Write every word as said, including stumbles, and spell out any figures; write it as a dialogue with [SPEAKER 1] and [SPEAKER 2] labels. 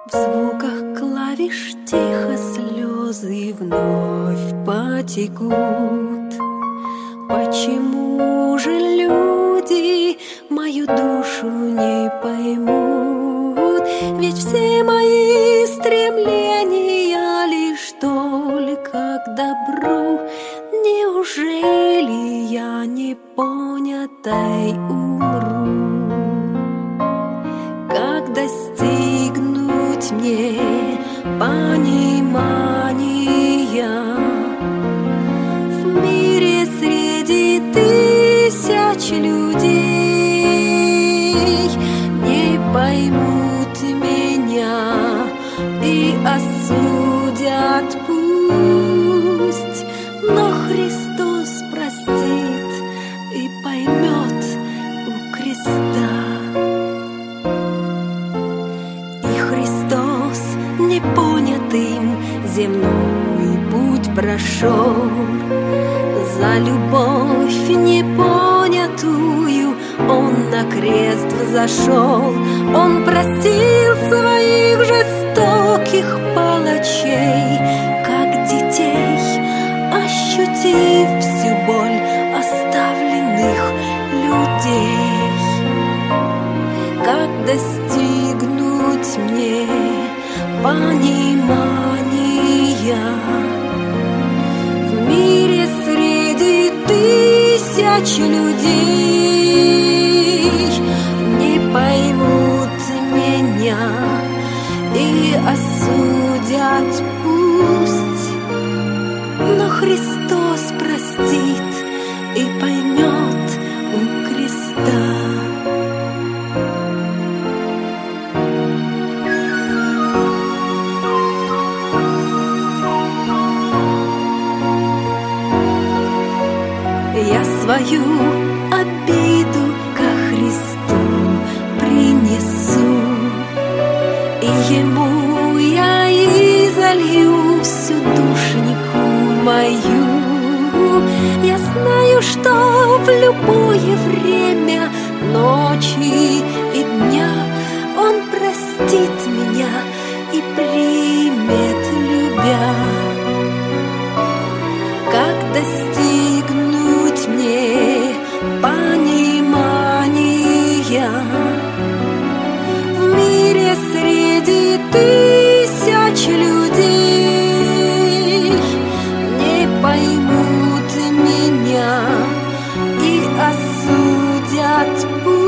[SPEAKER 1] В звуках клавиш тихо слезы вновь потекут. Почему же люди мою душу не поймут? Ведь все мои стремления лишь только к добру. Неужели я непонятой умру? Как достигнуть мне понимания в мире среди тысяч людей? Не поймут меня и осудят пусть, но Христос простит и поймет у креста. Непонятым земной путь прошел, за любовь непонятую Он на крест взошел. Он простил своих жестоких палачей, как детей, ощутив всю боль оставленных людей. Как достигнуть мне понимания в мире среди тысяч людей? Не поймут меня и осудят пусть, но Христос простит и поймет у креста. Я свою обиду ко Христу принесу, и Ему я изолью всю душеньку мою. Я знаю, что в любое время ночи и дня Он простит меня и примет, любя. Как достигнуть мне понимания в мире среди тысяч людей? Не поймут меня и осудят пусть,